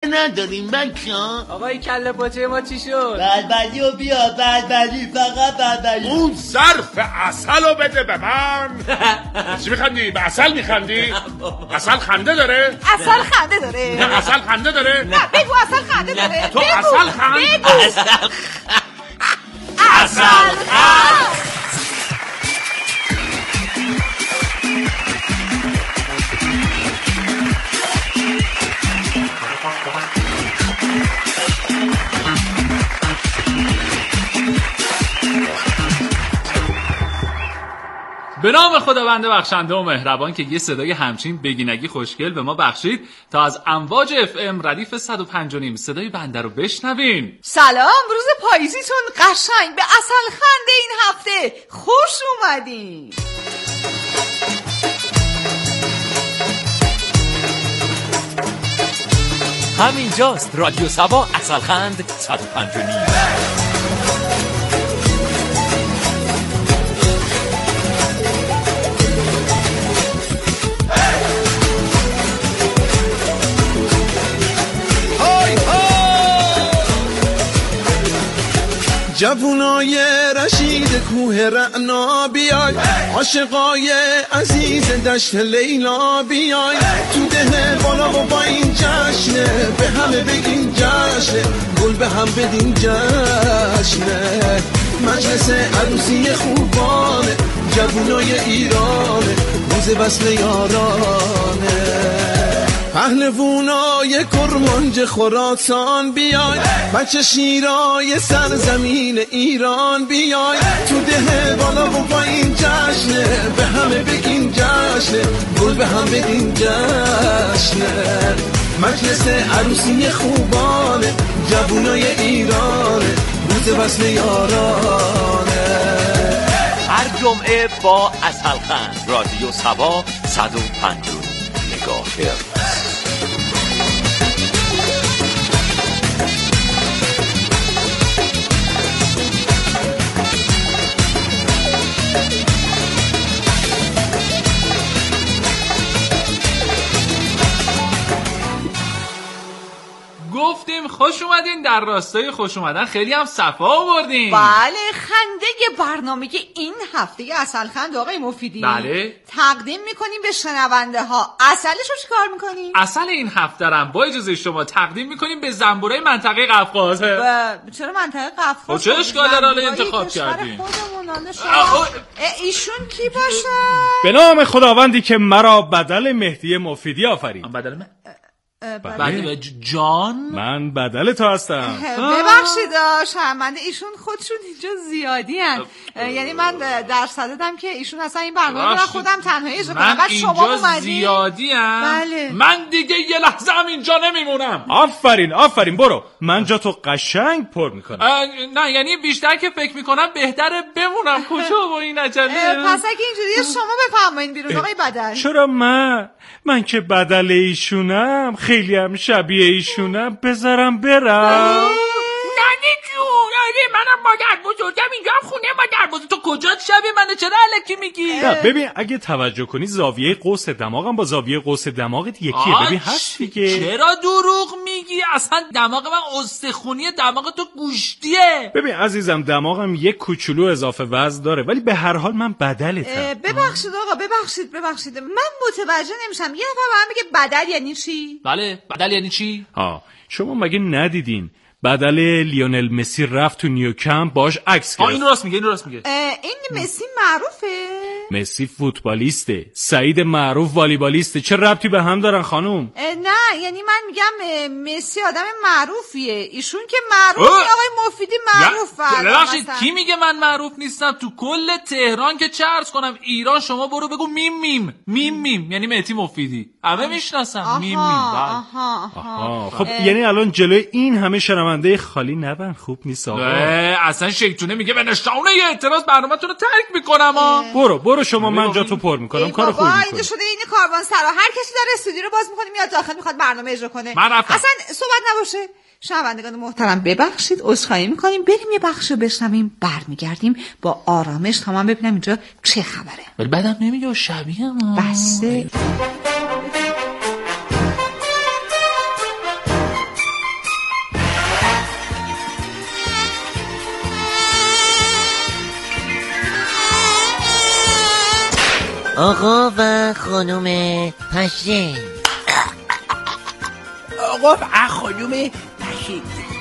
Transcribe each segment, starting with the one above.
نداریم بچه‌ها. آقای کله پاچه ما چی شد؟ بلبلی و بیا، بلبلی، فقط بلبلی. اون ظرف عسل رو بده به من. چی میخندی؟ به عسل میخندی؟ عسل خنده داره؟ عسل خنده داره؟ نه عسل خنده داره؟ نه بگو عسل خنده داره. تو عسل خنده؟ بگو عسل خنده. به نام خداوند بخشنده و مهربان که یه صدای همچین بگینگی خوشگل به ما بخشید تا از امواج FM ردیف 105.5 صدای بنده رو بشنوین. سلام، روز پاییزیتون قشنگ. به عسل خنده این هفته خوش اومدین. همینجاست رادیو سبا عسل خند 105.5. جوونای رشید کوه رعنا بیای، عاشقای عزیز دشت لیلا بیای، تو ده بالا و با این جشنه به همه بگین جشنه، گل به هم بدین جشنه، مجلس عروسی خوبانه، جوونای ایرانه، روز وصل یارانه، پهلوونای کرمانج خراسان بیای، بچه شیرای سرزمین ایران بیای، تو ده بالا و با این جشنه به همه بگین جشنه، گل به هم بدین جشنه، مجلس عروسی خوبانه، جوونای ایرانه، روز وصل یارانه. هر جمعه با عسل خند رادیو سبا 105 مگاهرتز. گفتیم خوش اومدین، در راستای خوش اومدن خیلی هم صفا آوردین. بله، خنده برنامه این هفته عسل خند آقای مفیدی بله تقدیم میکنیم به شنونده ها. عسلش رو چیکار میکنیم؟ عسل این هفته رم با اجازه شما تقدیم میکنیم به زنبورای منطقه قفقاز. چرا منطقه قفقاز؟ چه اشکال داره انتخاب کردین؟ ایشون کی باشه؟ به نام خداوندی که مرا بدل مهدی مفیدی آفرید. بدل من؟ بله جان من بدل تو هستم. ببخشید شرمنده، ایشون خودشون اینجا زیادی هن. یعنی من در صددم که ایشون اصلا این برنامه رو خودم تنهایی اجرا کنم، بعد شما اومدین. زیادی هم؟ بله. من دیگه یه لحظه هم اینجا نمیمونم. آفرین برو، من جا تو قشنگ پر میکنم. نه یعنی بیشتر که فکر میکنم بهتره بمونم. کجا با این عجله؟ پس اگه اینجوریه شما بفرمایید بیرون آقای بدل. چرا من که بدل ایشونم، خیلی هم شبیه ایشونم، بذارم برم. ننی جون، منم مادر بزرگم، اینجا هم خونه مادر بزرگ. تو کجا شبیه منه؟ چرا الکی میگی؟ ببین اگه توجه کنی زاویه قوس دماغم با زاویه قوس دماغت یکیه. ببین هست دیگه. چرا دروغ میگی؟ اصلا دماغ من استخونیه، دماغ تو گوشتیه. ببین عزیزم، دماغم یک کوچولو اضافه وزن داره، ولی به هر حال من بدلتم. ببخشید آقا، ببخشید من متوجه نمیشم. یه نفر به من میگه بدل یعنی چی؟ بله، بدل یعنی چی؟ شما مگه ندیدین بدل لیونل مسی رفت تو نیوکمپ باش عکس گرفت؟ این راست میگه. این مسی معروفه؟ مسی فوتبالیسته، سعید معروف والیبالیسته. چه ربطی به هم دارن خانوم؟ نه یعنی من میگم مسی آدم معروفیه، ایشون که معروفه. آقای مفیدی معروفه. ببخشید کی میگه من معروف نیستم؟ تو کل تهران که چه عرض کنم، ایران شما برو بگو میم یعنی مهدی مفیدی، همه میشناسم. میم. خب یعنی الان جلوی این همه شنونده خالی نبن، خوب نیست آقا. اصلا شیطونه میگه به نشانه یه اعتراض برنامه‌تون رو ترک میکنم. برو شما، من جا تو پر میکنم. کار خوبی میکنی. اینجا شده این کاروان سرا، هر کسی داره استودیو رو باز میکنه میاد داخل میخواد برنامه اجرا کنه. من رفتم. اصلا صحبت نباشه. شنوندگان محترم ببخشید، عذرخواهی میکنیم، بریم یه بخش بشنویم، برمیگردیم با آرامش تا من ببینم اینجا چه خبره. ولی بعدم نمیگه شبیه ما. بسه آقا و خانم پشه. آقا و خانم پشه.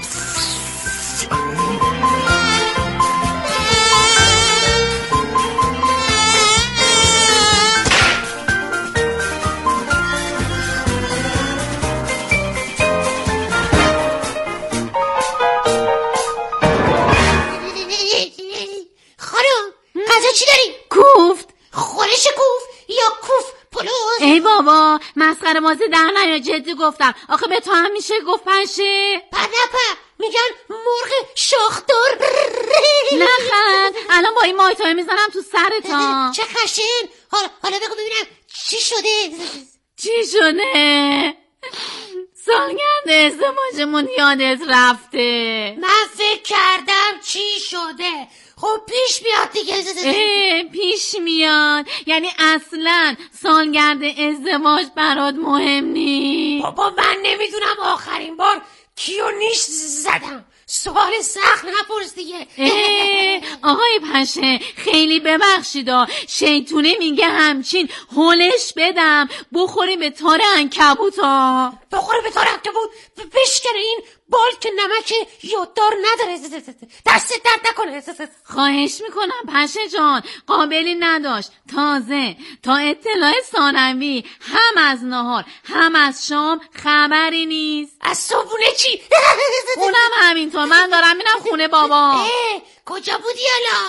چی داری؟ کوفت. خورش کوف یا کوف پلوز؟ ای بابا مسخره بازی در نیا، جدی گفتم. آخه به تو هم میشه گفت پشه؟ پنپه میگن مرغ شاخدار. نخند، الان با این مایتای میزنم تو سرتا. چه خشن. حالا بگو ببینم چی شده؟ چی شده؟ سالگرد ازدواجمون یادت رفته. من فکر کردم چی شده. خب پیش میاد دیگه. پیش میاد یعنی اصلا سالگرد ازدواج برات مهم نیست؟ بابا من نمیدونم آخرین بار کیو نیش زدم. سوال سخت نپرس دیگه. آقای پشه خیلی ببخشیدا، شیطونه میگه همچین هولش بدم بخوری به تار عنکبوتا. بخوری به تار عنکبوت؟ بشکنه این بال که نمک یاددار نداره. دستت درد نکنه. خواهش میکنم پشه جان، قابلی نداشت. تازه تا اطلاع ثانوی هم از نهار هم از شام خبری نیست. از صبحونه چی؟ اونم همینطور. من دارم میرم خونه بابا. کجا بودی حالا؟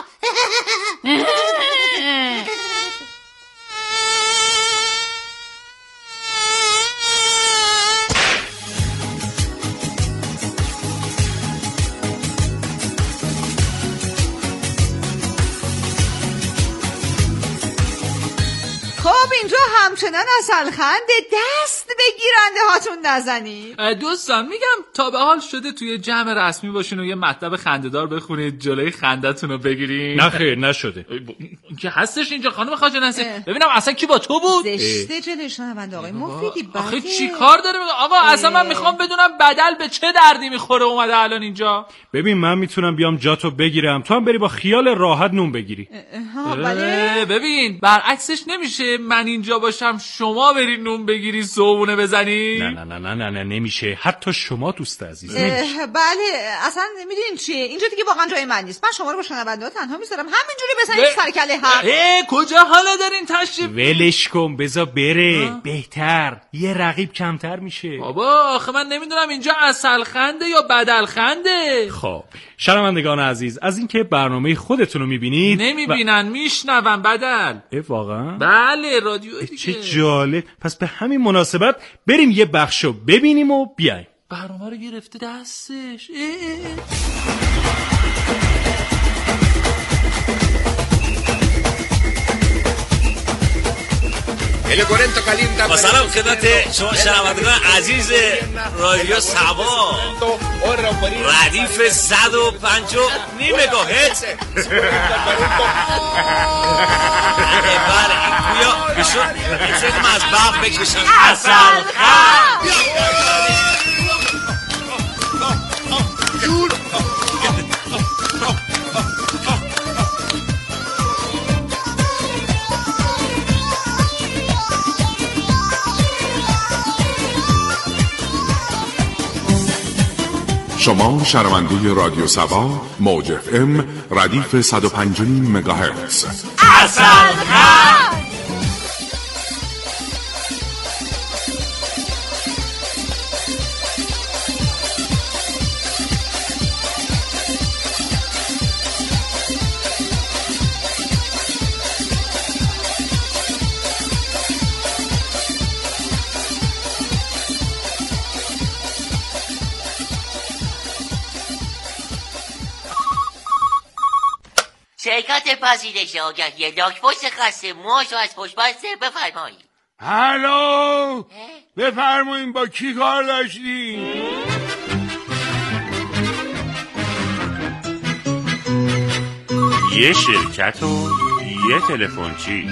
خب اینجا همچنان عسلخند دست به گیرنده هاتون نزنید. دوستان میگم تا به حال شده توی جمع رسمی باشین و یه مطلب خنده‌دار بخونید جلوی خندتون رو بگیرین؟ نه خیر نشده. که هستش اینجا خانم خاجنسی. ببینم اصلا کی با تو بود؟ زشته جلوی شنونده آقای مفیدی. آخه چی کار داره آقا؟ اصلا من میخوام بدونم بدل به چه دردی میخوره اومده الان اینجا. ببین من میتونم بیام جاتو بگیرم، تو هم بری با خیال راحت نون بگیری. بله. ببین برعکسش نمیشه من اینجا باشم شما بری نون بگیری صبحونه بزنی؟ نه نه نه نه نه نه نمیشه. حتی شما دوست عزیز نمیشه. بله اصلا میدونین چیه اینجا دیگه واقعا جای من نیست. من شما رو با شنونده تنها میذارم همینجوری بزنید سر کله هم. کجا حالا دارین تشریف؟ ولش کن بذار بره. بهتر یه رقیب کمتر میشه. بابا آخه من نمیدونم اینجا عسلخنده یا بدلخنده. خب شنوندگان عزیز از اینکه برنامه خودتون رو میبینید نمیبینن میشنون بدل. واقعا؟ بله رادیو دیگه. چه جالب. پس به همین مناسبت بریم یه بخشو ببینیم و بیایم. برنامه رو گرفته دستش. با سلام خدمت شما شنوندگان عزیز رادیو سبا ردیف 105.5 مگاهرتز. بله این گویا بشون میتونیم از برق بکشن. عسلخند شما شنونده رادیو سبا موج اف ام ردیف 105.5 مگاهرتز. عسلخند شرکت پذیرش آگهی لاک‌پشت خسته موهاشو از پشت بسته بفرمایید. هلو بفرمایید با کی کار داشتی؟ یه شرکت و یه تلفنچی.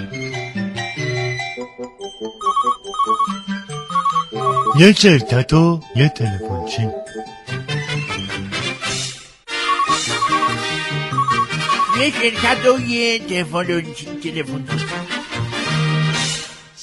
یه شرکت و یه تلفنچی. یه شرکت و یه تلفنچی.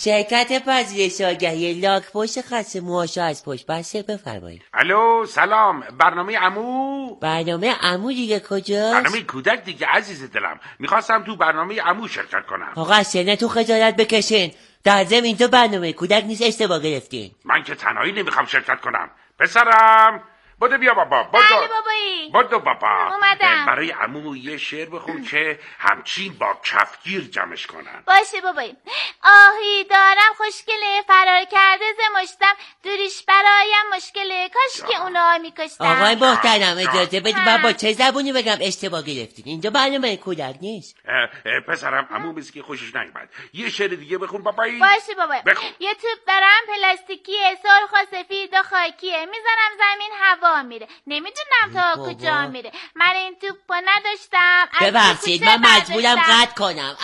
شرکت پذیرش آگهی لاک‌پشت خسته موهاشو از پشت بسته بفرمایید. الو سلام، برنامه عمو؟ برنامه عمو دیگه کجاست؟ برنامه کودک دیگه عزیز دلم. میخواستم تو برنامه عمو شرکت کنم. آقا از سنتون خجالت بکشین. در ضمن اینجا برنامه کودک نیست، اشتباه گرفتین. من که تنهایی نمیخوام شرکت کنم. پسرم بودو بیا بابا. بله بابایی. بودو بابا. اومدم. برای عمو یه شعر بخون که همچین با کفگیر جمعش کنن. باشه بابایی. آهی دارم خوشگله، فرار کرده ز مشتم، دوریش برایم مشکله، کاش که اونا میکشتم. آقای محترم اجازه بدید من با چه زبونی بگم اشتباه گرفتین؟ اینجا برنامه کودک نیست. پسرم عمو مثل که خوشش نیومد. یه شعر دیگه بخون بابایی. باشه بابایی. یه توپ دارم پلاستیکیه، سرخ و سفید و خاکیه، میزنم زمین هوا میره، نمیدونم تا کجا میره، من این توپو نداشتم. ببخشید من مجبورم قطع کنم.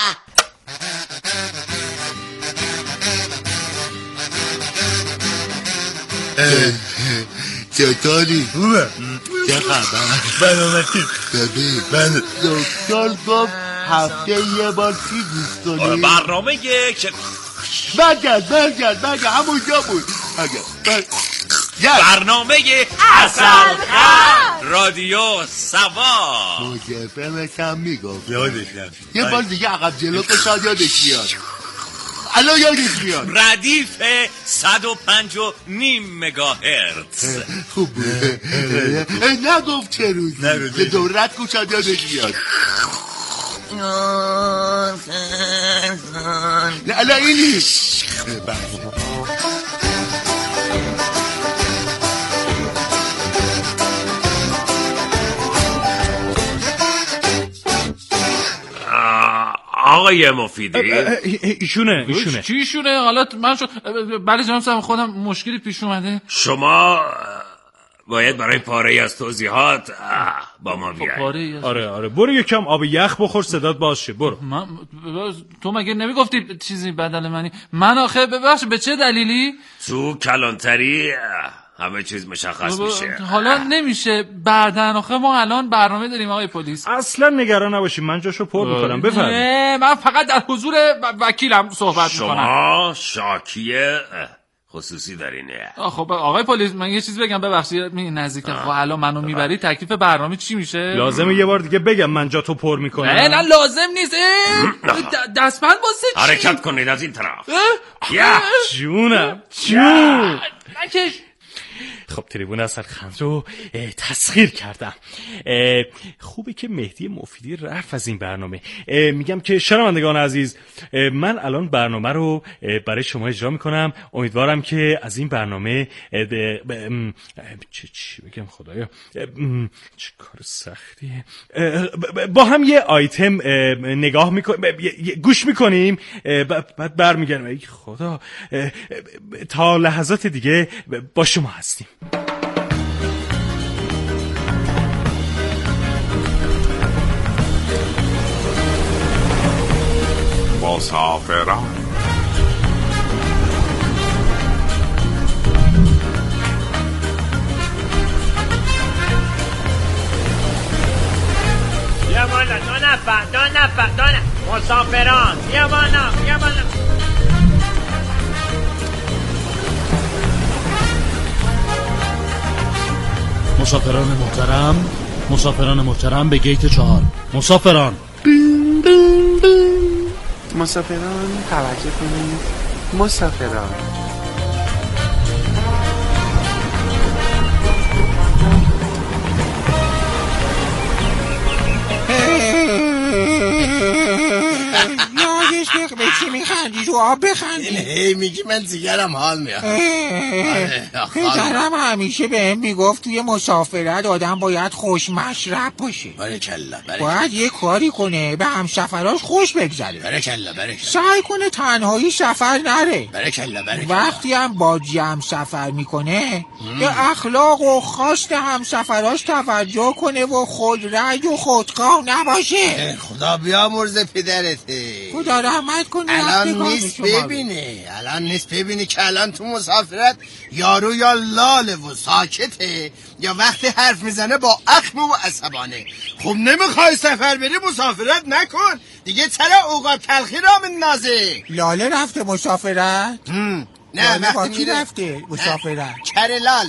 چطوری؟ چه خبر؟ برنامه ببین من دکتر گفت هفته یه بار چی دوست داری؟ برنامه یک برگرد همونجا بود. برنامه عسل خط رادیو سوا. موجفمش هم میگفت یادش رفت. یه بار دیگه عقب جلو شاید یادش بیاد. الان یادش بیاد. ردیف 105.5 مگاهرتز. خوب بود. نگفت چه روزی دورت کن شاید یادش بیاد. نه اینی آقای مفیدی ایشونه چی شونه؟ حالا من بله جناب صاحب خودم مشکلی پیش اومده. شما باید برای پاره از توضیحات با ما بیاید. آره برو یکم آب یخ بخور صدات باز شه. برو. تو مگه نمیگفتی چیزی بدل منی؟ من آخه ببخش به چه دلیلی؟ تو کلانتری همه چیز مشخص میشه. حالا نمیشه بعدن، آخه ما الان برنامه داریم آقای پلیس. اصلا نگران نباشی من جاشو پر میکنم. بفرمایید. من فقط در حضور وکیلم صحبت میکنم. شما شاکی خصوصی دارینه. خب آقای پلیس من یه چیز بگم، ببخشید نزدیک. خب الان منو میبری تکلیف برنامه چی میشه؟ لازمه یه بار دیگه بگم من جا تو پر میکنم؟ نه لازم نیست. دستبند واسه چی؟ حرکت کنید از این طرف. جون خب تریبون عسل خط رو تسخیر کردم. خوبه که مهدی مفیدی رفت از این برنامه. میگم که شنوندگان عزیز، من الان برنامه رو برای شما اجرا میکنم. امیدوارم که از این برنامه چی بگم خدایا، چه کار سختیه. با هم یه آیتم نگاه میکنیم، گوش میکنیم، بعد برمیگردم. ای خدا، تا لحظات دیگه با شما هستیم. مسافران بیا بالا، دو نفر مسافران بیا بالا. مسافران محترم به گیت 4. مسافران توجه کنید. مسافران به چی میخندی؟ تو آب بخندی. میگی من دیگرم حال میاد. پدرم همیشه بهم میگفت توی مسافرت آدم باید خوش مشرب باشه. بارکلا. باید یه کاری کنه به همسفراش خوش بگذره. بارکلا. سعی کنه تنهایی سفر نره. بارکلا. وقتی هم با جمع سفر میکنه به اخلاق و خواست همسفراش توجه کنه و خود رأی و خودخواه نباشه. خدا بیامرزه پدرته. خدا رحمت کنه. الان نیست ببینی که الان تو مسافرت یارو یا لاله و ساکته یا وقتی حرف میزنه با اخم و عصبانه. خب نمیخوای سفر بری مسافرت نکن دیگه چرا اوقات تلخی را میندازه؟ لاله رفته مسافرت؟ نه با کی رفته مسافرت؟ کرلال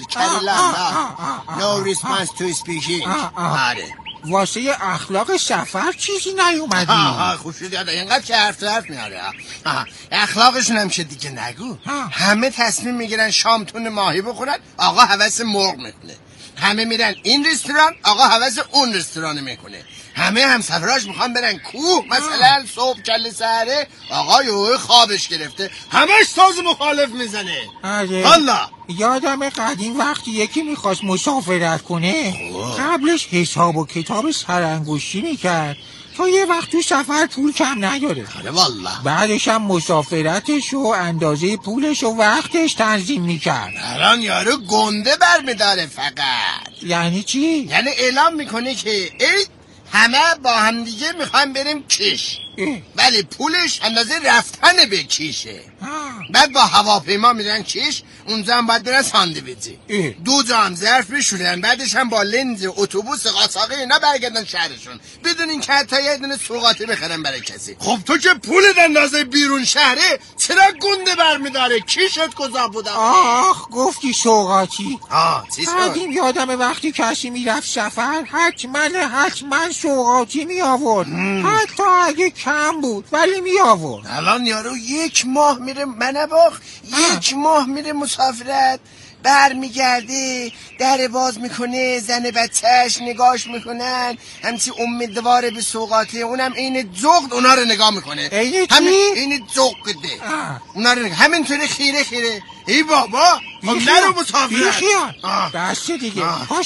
نو ریسپانس تو اسپیشی. آره واسه اخلاق سفر چیزی نیومدی؟ خوب شد یاد اینقدر که حرف میاره. اخلاقشون هم چه دیگه نگو. همه تصمیم میگیرن شامتون ماهی بخورن، آقا هوس مرغ میکنه. همه میرن این رستوران، آقا هوس اون رستوران میکنه. همه هم سفراش میخوان برن کوه، مثلا صبح کل سحره آقا یهو خوابش گرفته همش ساز مخالف میزنه. والله یادم قدیم وقتی یکی میخواست مسافرت کنه قبلش حساب و کتاب سرانگشتی میکرد تا یه وقت تو سفر پول کم نیاره. والله بعدش هم مسافرتش و اندازه پولش و وقتش تنظیم میکرد. الان یارو گنده برمیداره فقط. یعنی چی؟ یعنی اعلام میکنه که همه با هم دیگه میخوایم بریم کیش، ولی پولش اندازه رفتن به کیشه. بعد با هواپیما میرن کیش، اونجا هم باید برن ساندویچی، 2 جا هم ظرف بشورن، بعدش هم با لنز اتوبوس قاچاقی اینا برگردن شهرشون بدون اینکه حتی یه دونه سوغاتی بخرن برای کسی. خب تو که پولت اندازه بیرون شهره چرا گنده برمیداره؟ کیشت کجا بوده؟ آخ گفتی سوغاتی. چیز قدیم یادم وقتی کسی میرفت سفر حتما سوغاتی می آورد، حتی اگه کم بود ولی می آورد. الان یارو 1 ماه میره منباخ، 1 ماه میره مسافرت، برمیگرده در باز میکنه، زن بچهش نگاش میکنن، همچی امیدواره به سوغاتی، اونم این جغد اونا رو نگاه میکنه. این جغده اونا رو همینطوری خیره ای بابا خب نرو مسافرت. دسته دیگه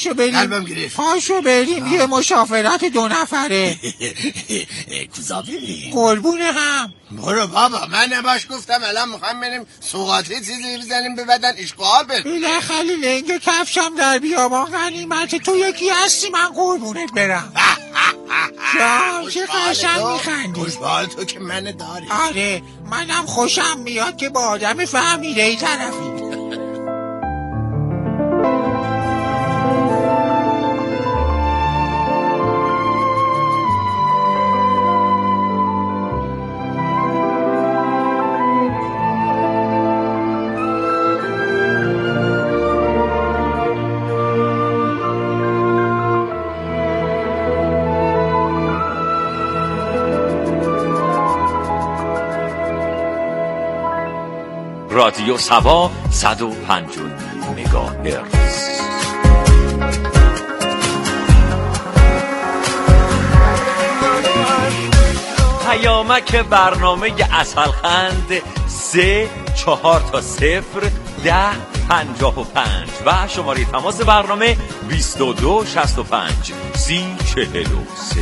پاشو بریم یه مسافرت 2 نفره. کجا بریم؟ قربونه هم برو بابا، من نباش گفتم الان میخوایم بریم سوغاتی چیزی بزنیم به بدن اشغال بریم. بالاخره لنگ کفشم در بیابان غنیمت، تو یکی هستی من قربونت برم. چه قشنگ میخندی. خوشبال تو که من داری. آره منم خوشم میاد که با آدم فهمیده ای طرفی. رادیو سوا 105 مگاهرتز. پیامک برنامه عسلخند 34 تا 0 10 55 و شماره تماس برنامه 22 65 30 43.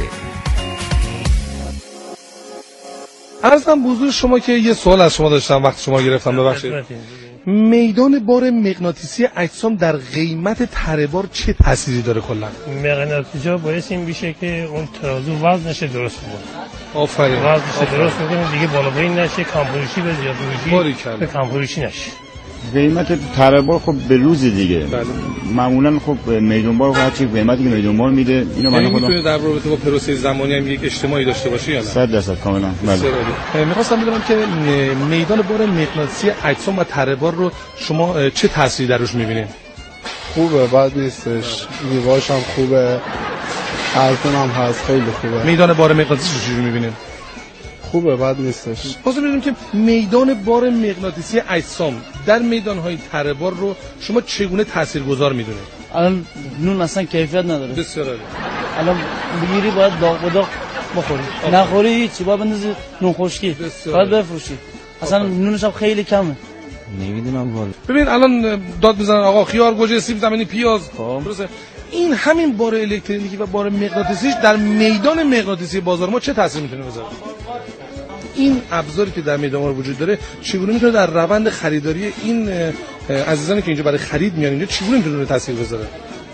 عرضم حضور شما که یه سوال از شما داشتم وقتی شما گرفتم، ببخشید. میدان بار مغناطیسی اجسام در قیمت تره بار چه تأثیری داره کلا؟ مغناطیس‌ها باعث این میشه که اون ترازو وزنش درست کنه. آفرین. وزنش درست میکنه دیگه بالا پایین نشه، کم‌فروشی به زیادفروشی به کم‌فروشی نشه. قیمت تره بار خب به روز دیگه. بله. معمولا خب میدان بار هر چی قیمتی که میدان بار میده اینو من خودم میتونه در رابطه با پروسه زمانی هم یک اجتماعی داشته باشه یا نه؟ 100% کاملا. بله. می‌خواستم بدونم که میدان بار مغناطیسی اجسام و تره بار رو شما چه تأثیری دروش می‌بینید؟ خوبه، بد نیستش، دیواش هم خوبه، ارزون هم هست، خیلی خوبه. میدان بار مغناطیسی رو چجوری می‌بینید؟ خوبه، بد نیستش. خواستم بدونم که میدان بار مغناطیسی اجسام در میدان‌های تره بار رو شما چگونه تاثیرگذار می‌دونید؟ الان نون اصلا کیفیت نداره. بسیار عالی. الان بگیری باید داغ به داغ بخوری، نخوری هیچی، باید بندازی نون خشکی، باید بفروشی. اصلا نونش هم خیلی کمه. نمیدونم والا. ببین الان داد میزنن آقا خیار، گوجه، سیب زمینی، پیاز. درسته. این همین بار الکتریکی و بار مغناطیسی در میدان مغناطیسی بازار ما چه تاثیر میتونه بذاره؟ این ابزاری که در میدان ما وجود داره چگونه میتونه در روند خریداری این عزیزانی که اینجا برای خرید میان اینجا چگونه میتونه تاثیر بذاره؟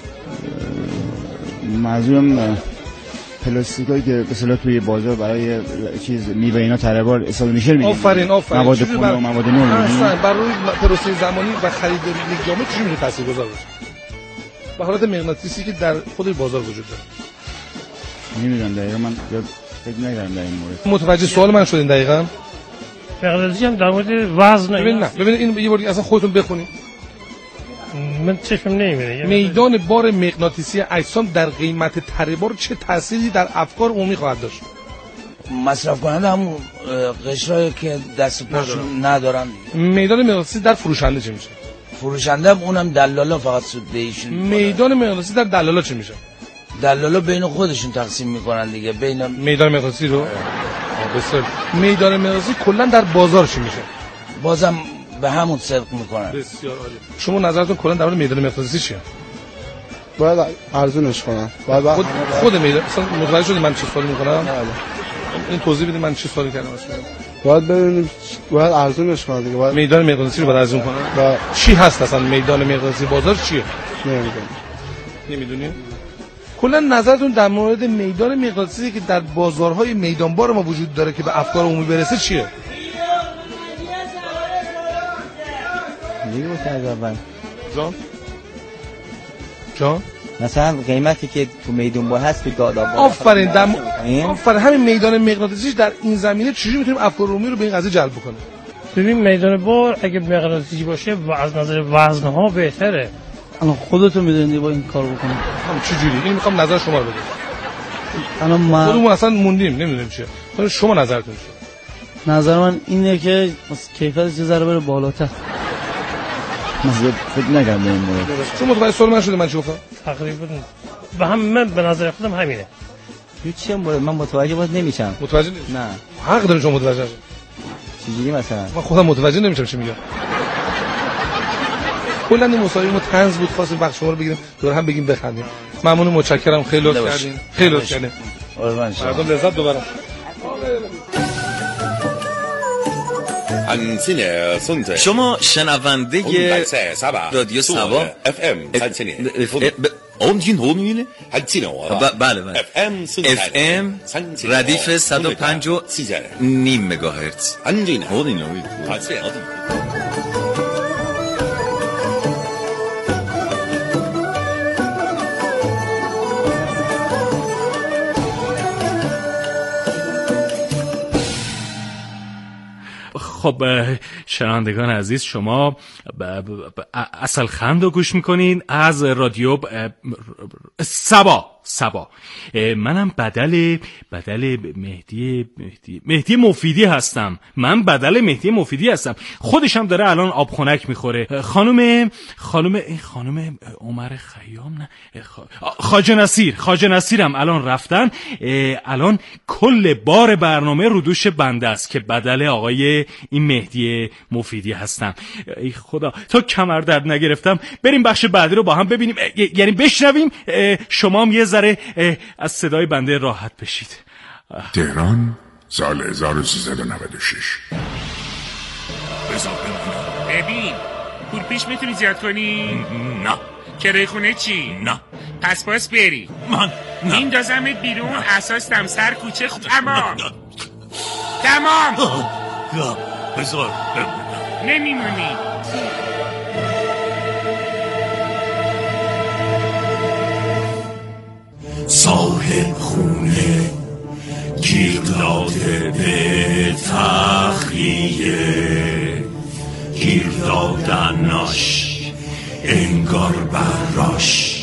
منظورم پلاستیکایی که به اصطلاح توی بازار برای چیز میوه اینا تره بار استفاده میشه میگن. آفرین. مواد خام و مواد نو اصلا بر روی پروسه زمانی و خریداری یک جامعه چجوری میتونه تاثیرگذار باشه؟ به حالت مغناطیسی که در خود بازار وجود داره. نمیدونم دقیقاً من فکر نکردم در این مورد. متوجه سوال من شدین دقیقاً؟ مقدارچی هم در مورد وزن. ببین این یه بار اصلا خودتون بخونید. من چشمم نمیره. میدان بار مغناطیسی اجسام در قیمت تره بار چه تأثیری در افکار عمومی خواهد داشت؟ مصرف کننده همون قشرایی که دست پاشون ندارن. میدان مغناطیسی در فروشنده چه میشه؟ فروشنده هم اونم دلالا فقط سود بهشون. میدان مغناطیسی در دلالا چه میشه؟ دلالا بین خودشون تقسیم میکنن دیگه. بین میدان مغناطیسی رو بسیار. میدان مغناطیسی کلا در بازار چی میشه؟ بازم به همون صدق میکنن. بسیار عالی. شما نظرتون کلا در مورد میدان مغناطیسی چیه؟ باید ارزونش کنم. خود میدان مثلا متوجه شدید من چی سوال میکنم؟ بله. این توضیح بدید من چی سوالی کردم اصلا. باید ببینیم باید ارزونش کنم دیگه. باید میدان مغناطیسی رو باید ارزون کنم. چی هست اصلا میدان مغناطیسی بازار چیه؟ نمیدونی؟ کلا نظرتون در مورد میدان مغناطیسی که در بازارهای میدانبار ما وجود داره که به افکار عمومی برسه چیه؟ دیگه متعجبم. جان؟ مثلا قیمتی که تو میدانبار هست تو دادابار. آفرین آفرین همین میدان مغناطیسی در این زمینه چجوری میتونیم افکار عمومی رو به این قضیه جلب بکنیم؟ ببین میدان بار اگه مغناطیسی باشه و از نظر وزنها بهتره. الان خودتون میدونید با این کار بکنید. چجوری؟ این میخوام نظر شما رو بدید. الان ما خودمون اصلا موندیم نمیدونیم چیه. شما نظرتون چیه؟ نظر من اینه که کیفیتش یه ذره بره بالاتر. من فکر نکردم این مورد. شما متوجه سوال من شده من چی گفتم؟ تقریبا به هم من به نظر خودم همینه. چیه مورد من متوجه نمیشم. متوجه نمیشم؟ نه. حق دارین شما متوجه شید. چجوری مثلا؟ من خودم متوجه نمیشم چی میگم. کلا این مصاحبه ما طنز بود خواستیم وقت شما رو بگیریم دور هم بگیم بخندیم. ممنون متشکرم خیلی لطف کردین. خیلی لطف کردین. مردم لذت ببرن. شما شنونده رادیو سبا بله FM ردیف 105.9 مگاهرتز. خب شنوندگان عزیز شما عسل خند رو گوش میکنین از رادیو سبا. منم بدل مهدی مفیدی هستم. من بدل مهدی مفیدی هستم. خودشم داره الان آب خنک میخوره. خانم عمر خیام نه خواجه نصیرم الان رفتن. الان کل بار برنامه رو دوش بنده است که بدل آقای این مهدی مفیدی هستم. ای خدا تا کمر درد نگرفتم. بریم بخش بعدی رو با هم ببینیم، یعنی بشنویم، شما هم یه ذره از صدای بنده راحت بشید. تهران سال 1396. ببین پول پیش میتونی زیاد کنی؟ نه. کرایه خونه چی؟ نه. پس باز بری. من نه. این دازمت بیرون اساس دم سر کوچه تمام. بذار نمیمونی. صاحب خونه گیر داده به تخلیه، گیر دادنش انگار براش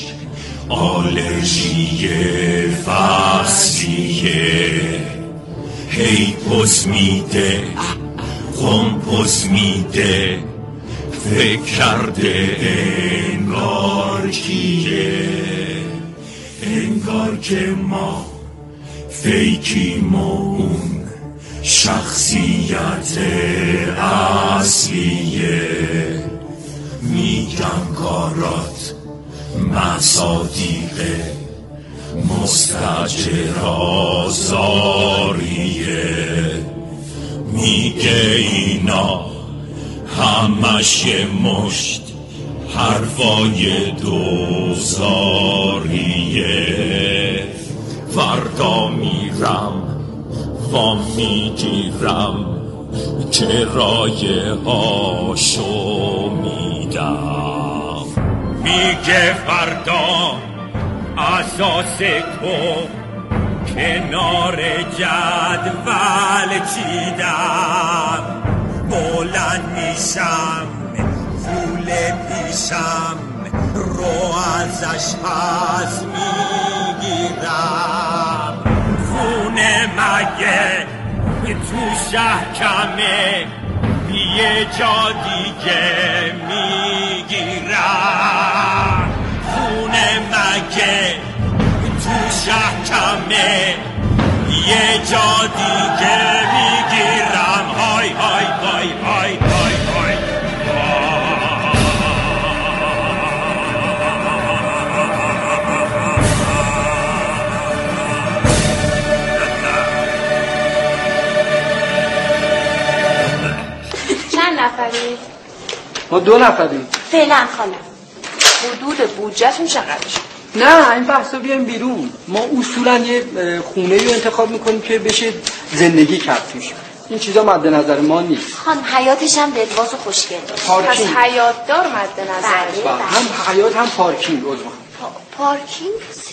آلرژی فصلیه. هی پس میده پس میده، فکر کرده انگار کیه، انگار که ما فیکیم و اون شخصیت اصلیه. میگم کارات مصادیقه، مستجر آزاریه. میگه اینا همش یه مشت حرفای دوزاریه. فردا میرم وام میگیرم، کرایه هاشو میدم. میگه فردا اساس تو کنار جدول چیدم بلند میشم پول پیشم رو ازش پس میگیرم خونه مگه تو شهر کمه یه جا دیگه میگیرم خونه مگه تو شهر کمه یه جا دیگه میگیرم های های های های های های چند نفری؟ ما 2 نفریم. فعلا خانم حدود بودجه‌تون چقدر؟ نه این بحثا بیایم بیرون. ما اصولا یه خونه رو انتخاب میکنیم که بشه زندگی کرد توش. این چیزا مد نظر ما نیست. خانم حیاتش هم دلواز و خوشگل. پس حیات دار مد نظر. هم حیات هم پارکینگ عضو. پارکینگ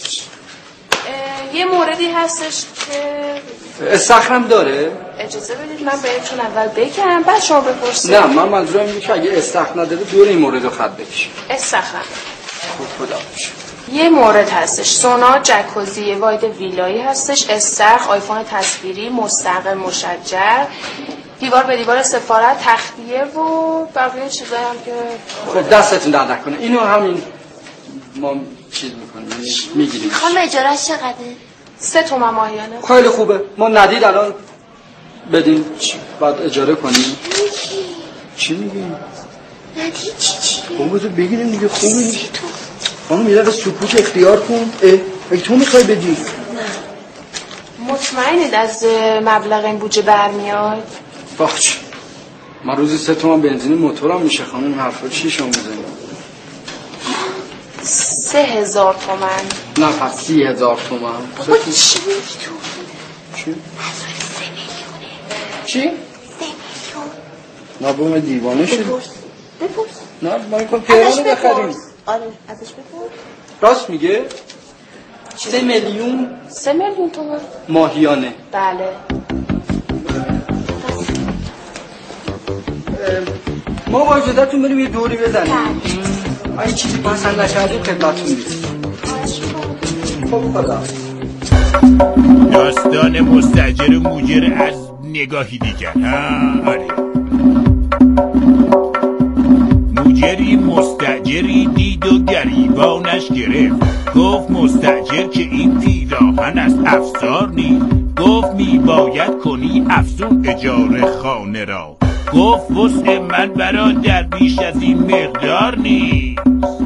یه موردی هستش که استخرم داره؟ اجازه بدید من بهتون اول بگم بعد شما بپرسید. نه من منظورم اینه که اگه استخر نداره دور این مورد رو خط بکشید. استخرم خب خدا باشه. یه مورد هستش سونا جکوزی واید ویلایی هستش استخر آیفون تصویری مستقل مشجر دیوار به دیوار سفارت تختیه و بقیه چیزایی هم که خب دستتون درد نکنه اینو همین ما چیز میکنیم میگیریم. خانم اجارهش چقدره؟ 3 تومن ماهیانه. خیلی خوبه ما ندید الان بدیم بعد اجاره کنیم. چی میگیم؟ ندید چی؟ خب بذار بگیریم دیگه خوبه نیست تو خانم یه دقیقه سکوت اختیار کن. اگه تو میخوای بدی؟ نه مطمئنید از مبلغ این بودجه برمیاد؟ باشه من روزی 3 تومن بنزین موتورم میشه خانم حرفا چی شما میزنید؟ 3000 تومن. نه پس 30,000 تومن. بابا چی میگی تو؟ چی؟ 3 میلیونه. چی؟ 3 میلیون. نه بابا دیوانه شدی. بپرس. نه ما این کن پیرانو بخریم. آره ازش بپرس. راست میگه؟ 3 میلیون 3 میلیون تومن ماهیانه. بله. ما با اجازهتون بریم یه دوری بزنیم. این چیزی پسند نشدیم خدمتتون میرسیم. خب خدا. داستان مستاجر و موجر از نگاهی دیگر. آره. موجری مستاجری دید و گریبانش گرفت گفت مستاجر که این پیراهن از افسار نیست گفت میباید کنی افزون اجاره خانه را گفت وسع من برادر بیش از این مقدار نیست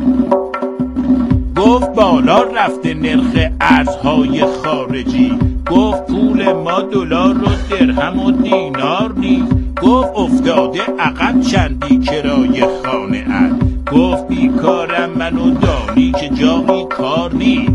گفت بالا رفته نرخ ارزهای خارجی گفت پول ما دلار و درهم و دینار نیست گفت افتاده عقب چندی کرای خانه ات گفت بیکارم من و دانی که جایی کار نیست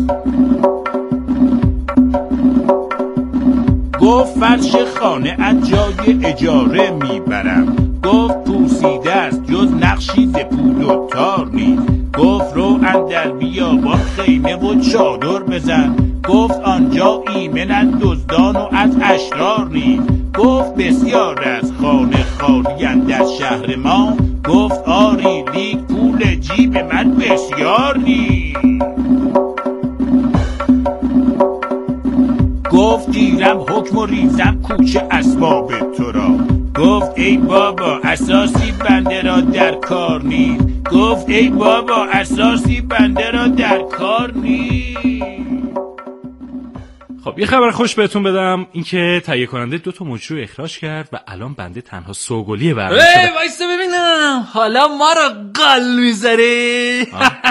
گفت فرش خانه ات جای اجاره میبرم گفت پوسیده است جز نقشی ز پول و تار نیست گفت رو اندر بیابان خیمه و چادر بزن گفت آنجا ایمنند دزدان و از اشرار نیست گفت بسیار از خانه خالی در شهر ما گفت آری لیک پول جیب من بسیار نیست گفت گیرم حکم و ریزم کوچه اسباب تو را گفت ای بابا اساسی بنده را در کار نیست گفت ای بابا اساسی بنده را در کار نیست خب یه خبر خوش بهتون بدم اینکه تهیه کننده 2 تا مجری رو اخراج کرد و الان بنده تنها سوگلی برنامه شده. وایسا ببینم حالا ما رو قال میذاره.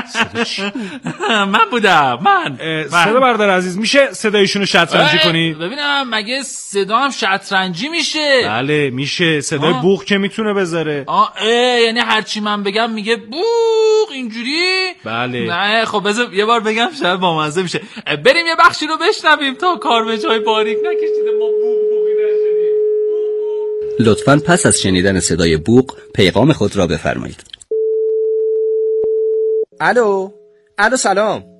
من بودم من صدا برادر عزیز میشه صدایشون رو شطرنجی کنی؟ ببینم مگه صدا هم شطرنجی میشه؟ بله میشه صدای بوق که میتونه بذاره. یعنی هرچی من بگم میگه بوق اینجوری؟ بله. نه خب بذار یه بار بگم شاید بامزه میشه. بریم یه بخشی رو بشنویم تا کار به جای باریک نکشیده ما بوقی نشدیم. لطفاً پس از شنیدن صدای بوق پیغام خود را بفرمایید. الو سلام